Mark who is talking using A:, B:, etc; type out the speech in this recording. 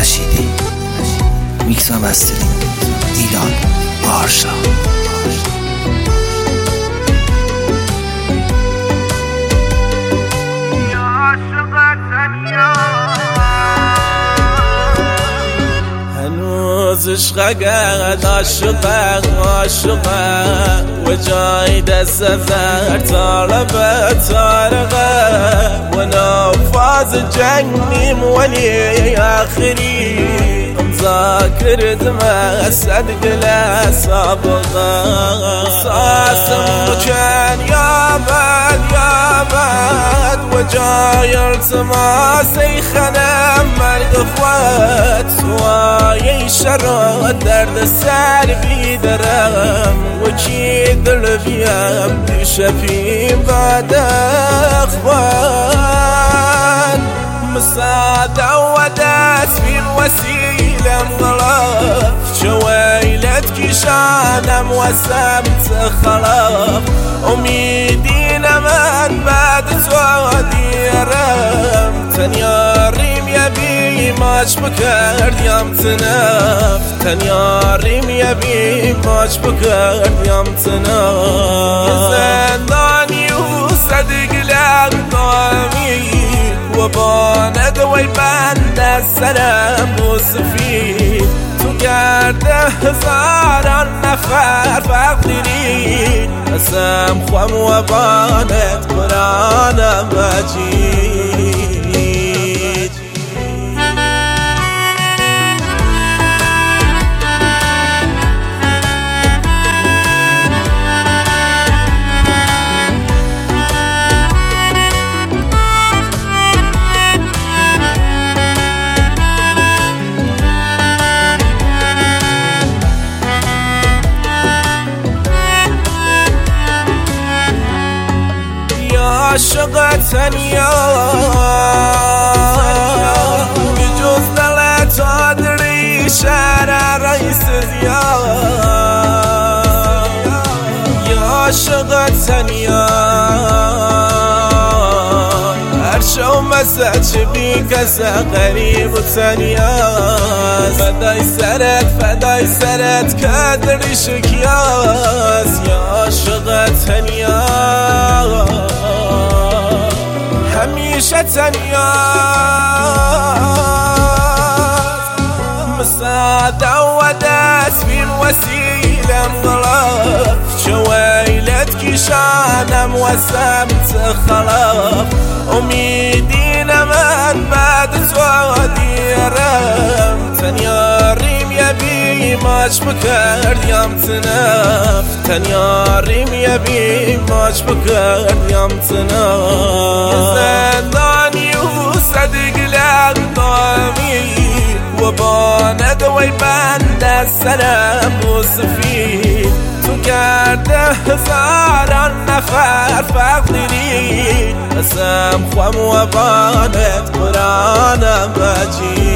A: رشیدی. میکس و مسترینگ ایلان پارسا.
B: هنوز عشقك عاشقه و جای دست زر طارقه وانا فاز جنیم ولی آخری مذاكر دماء صدق لا سابقه صاصم كان يا باد وجاي التماسي خنم مرد اخوات سواي شر درد السار بيدرم وجي ذلبيام بشفي بعد اخوان مصادة وداس في الوسيلة مغلف شويلتك شانم وسمت خلاف أميدينا من بعد سوادي رم تنياريم يبي ماش بكرد يام تنف تنياريم يبي ماش بكرد يام تنف زنداني وصدق لأقدامي وباند ويبند السلام وصفي تقرد هزار نفر فقدري اسم خوام وباند قرآن مجيد. عاشق تنیا بجوز لا تدري شارع رئيس زياد يا عاشق تنیا هرشو مسج بيك غريب وتنيا فداي سرت كدري شكياس يا عاشق تنیا همیشه تنیا مساعدة وداس في الوسيلة مغلف شويلتك شانم وسمت خلاف أميدينا من بعد سوادي رم تنياريم يبي ماش بكرد يام تنف تنياريم يبي ماش بكرد يام تنف زنداني وصدق لأقدامي وباند ويبند السلام وصفي تقرد هزار نفر فقدري اسم خوام وباند قرآن مجيد.